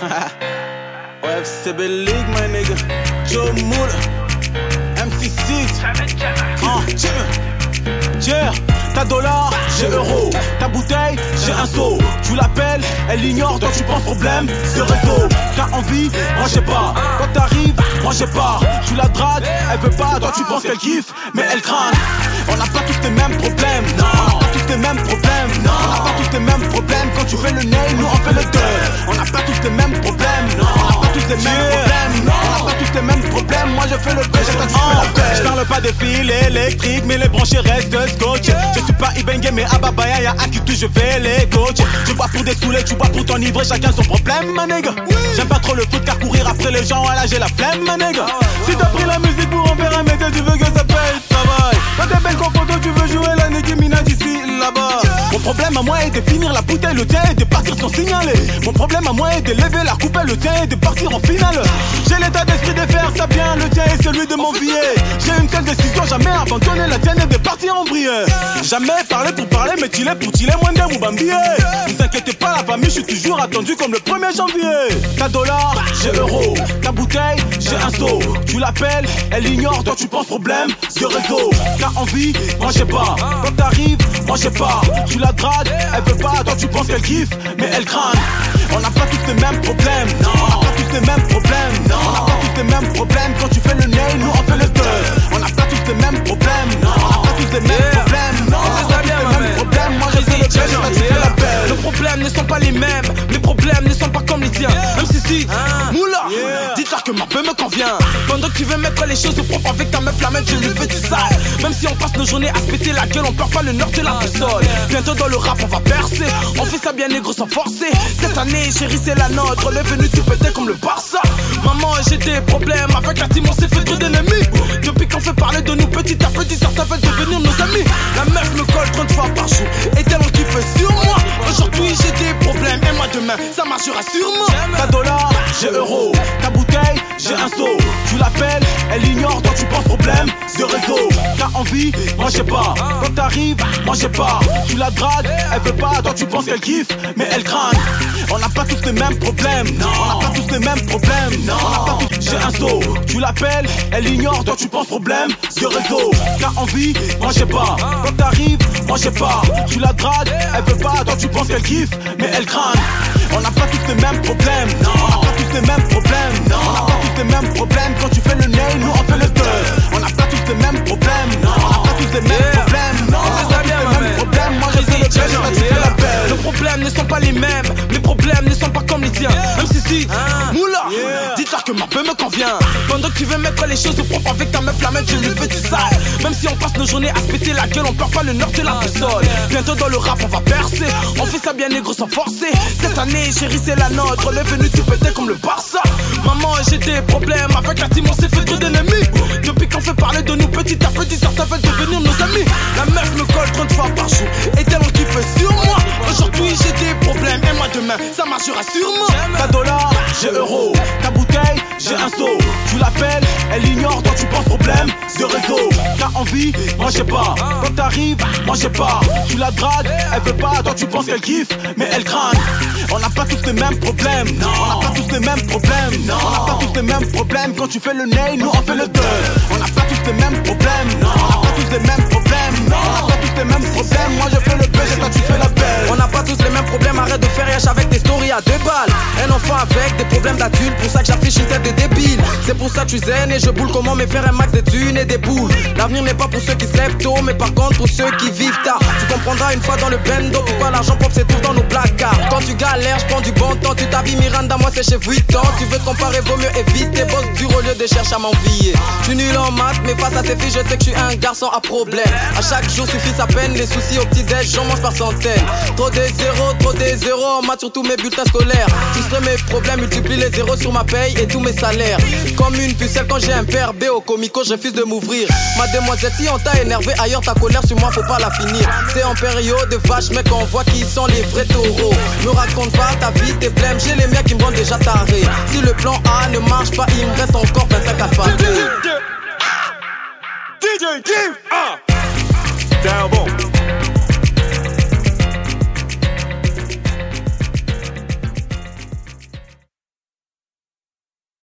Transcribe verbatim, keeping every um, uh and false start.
O F C B League, my nigga. Joe Moule, M C six. Yeah, t'as dollar, j'ai euro. Ta bouteille, j'ai un seau. Tu l'appelles, elle ignore, toi tu penses problème de réseau. T'as envie, moi j'ai pas. Quand t'arrives, moi j'ai pas. Tu la dragues, elle veut pas. Toi tu penses qu'elle kiffe, mais elle craint. On n'a pas tous les mêmes problèmes. Non, on n'a pas tous les mêmes problèmes. Non, on n'a pas tous les mêmes problèmes. Quand tu fais le nail, nous on fait le deux. On n'a pas tous les mêmes problèmes. Non, on n'a pas tous les mêmes problèmes. Non, on n'a pas tous les mêmes problèmes. Moi je fais le B, toi tu fais la belle. Je parle pas des fils électriques, mais les branchés restent scotch. Je suis pas Ibenge, mais à Babaya, y'a un qui touche, je fais les coachs. Tu bois pour des saoulés, tu bois pour t'enivrer, chacun son problème, ma nègre. J'aime pas trop le foot car courir après les gens, là j'ai la flemme, ma nègre. Si t'as pris la musique pour en faire un métier, tu veux que ça paye, travail. Quand t'es belle qu'en photo, tu veux jouer la Nicki Minaj d'ici, là-bas. Mon problème à moi est de finir la bouteille, le tien est de partir sans signaler. Mon problème à moi est de lever la coupe, le tien est de partir en finale. J'ai l'état d'esprit de faire ça bien, le tien est celui de m'envier. J'ai une seule décision, jamais abandonner, la tienne est de partir en vrille. Jamais parler pour parler, mais tu l'es pour tirer moins de ou bambier. Ne t'inquiétez pas, la famille, je suis toujours attendu comme le premier janvier. Ta dollar, j'ai euro. Ta bouteille, j'ai un seau. Tu l'appelles, elle ignore, toi tu penses problème de réseau. T'as envie, moi j'ai pas. Quand t'arrives, moi j'ai pas. Tu la dragues, elle veut pas, toi tu penses qu'elle kiffe, mais elle craint. On n'a pas tous les mêmes problèmes. Non, on n'a pas tous les mêmes problèmes. Non, on n'a pas tous les mêmes problèmes. Quand tu fais le nail, nous on fait le deux. On n'a pas tous les mêmes problèmes. Non, on n'a pas tous les mêmes problèmes. Non, on n'a pas tous les mêmes problèmes. Moi je fais le B, toi tu fais la belle. Nos problèmes ne sont pas les mêmes. Mes problèmes ne sont pas comme les tiens. Même si si, moula, dis-toi que ma peu me convient. Pendant que tu veux mettre les choses au propre avec ta meuf la main, je lui fais du sale. Même si on passe nos journées à se péter la gueule, on perd pas le nord de la boussole. Bientôt dans le rap on va percer. On fait ça bien négro sans forcer. Cette année chérie c'est la nôtre. Le venu tu pétais comme le Barça. Maman j'ai des problèmes avec la team, on s'est fait trop d'ennemis. Depuis qu'on fait parler de nous petit à petit, certains veulent devenir nos amis. La meuf me colle trente fois par jour et tellement qu'il fait sur moi. Aujourd'hui j'ai des problèmes et moi demain ça marchera sûrement. Ta dollar, j'ai euro. Ta bouteille, j'ai un seau. Tu l'appelles, elle ignore, toi tu penses problème de réseau. T'as envie, moi j'ai pas. Quand t'arrives, moi j'ai pas. Tu la dragues, elle veut pas, toi tu penses qu'elle kiffe, mais elle craint. On n'a pas tous les mêmes problèmes. Non, on n'a pas tous les mêmes problèmes. Non, on n'a pas tous. J'ai un seau. Tu l'appelles, elle ignore, toi tu penses problème de réseau. T'as envie, moi j'ai pas. Quand t'arrives, moi j'ai pas. Tu la dragues, elle veut pas, toi tu penses qu'elle kiffe, mais elle craint. On n'a pas tous les mêmes problèmes. Non, on n'a pas tous les mêmes problèmes. Non, on n'a pas tous les mêmes problèmes. Quand tu fais le nail, nous on fait le deux. On n'a pas tous les mêmes problèmes. Non, on n'a pas tous les mêmes problèmes. Non, on n'a pas tous les mêmes problèmes. Moi je fais le B, toi tu fais la belle. Nos problèmes ne sont pas les mêmes. Mes problèmes ne sont pas comme les tiens. Même si si, moula, dis-toi que ma peu me convient. Pendant que tu veux mettre les choses au propre avec ta meuf la main, je lui fais du sale. Même si on passe nos journées à se péter la gueule, on perd pas le nord de la boussole. Bientôt dans le rap on va percer. On fait ça bien négro sans forcer. Cette année chérie c'est la nôtre. Le venu tu pétais comme le Barça. Maman j'ai des problèmes avec la team, on s'est fait trop d'ennemis. Depuis qu'on fait parler de nous petit à petit, certains veulent devenir nos amis. La meuf me colle trente fois par jour et tellement qu'il fait sur moi. Aujourd'hui j'ai des problèmes et moi demain ça marchera sûrement. Ta dollar, j'ai euro. Ta bouteille, j'ai un seau. Tu l'appelles, elle ignore, toi tu penses problème de réseau. T'as envie, moi j'ai pas. Quand t'arrives, moi j'ai pas. Tu la dragues, elle veut pas, toi tu penses qu'elle kiffe, mais elle craint. On n'a pas tous les mêmes problèmes. Non, on n'a pas tous les mêmes problèmes. Non, on n'a pas tous les mêmes problèmes. Quand tu fais le nail, nous on fait le deux. On n'a pas tous les mêmes problèmes. Non, on n'a pas tous les mêmes problèmes. Non, on n'a pas tous les mêmes problèmes. Moi je fais le B, toi tu fais la belle. On n'a pas tous les mêmes problèmes, arrête de faire riche avec tes stories à deux balles. Un enfant avec des problèmes d'adulte, pour ça que j'affiche une tête de débile. C'est pour ça que je suis zen et je boule comment me faire un max de thunes et des boules. L'avenir n'est pas pour ceux qui se lèvent tôt, mais par contre pour ceux qui vivent tard. Tu comprendras une fois dans le bendo pourquoi l'argent propre c'est tout dans nos placards. Quand tu galères, je prends du bon temps, tu t'habilles Miranda, moi c'est chez Vuitton. Tu veux te comparer, vaut mieux éviter, bosse dur au lieu de chercher à m'envier. Je suis nul en maths, mais face à ces filles, je sais que je suis un garçon à problème. À chaque jour suffit sa peine, les soucis au petit-déj, j'en mange par centaines. Trop des zéros, trop des zéros, en maths sur tous mes bulletins scolaires. Juste mes problèmes, multiplie les zéros sur ma paye et tous mes salaires. Comme une pucelle quand j'ai un père B au comico, je refuse de m'ouvrir. Ma demoiselle, si on t'a énervé ailleurs, ta colère sur moi, faut pas la finir. C'est en période de vache, mec, on voit qui sont les vrais taureaux. Me raconte pas ta vie, tes blèmes, j'ai les miens qui me rendent déjà taré. Si le plan A ne marche pas, il me reste encore vingt-cinq alpha. D J Give, ah, down bon.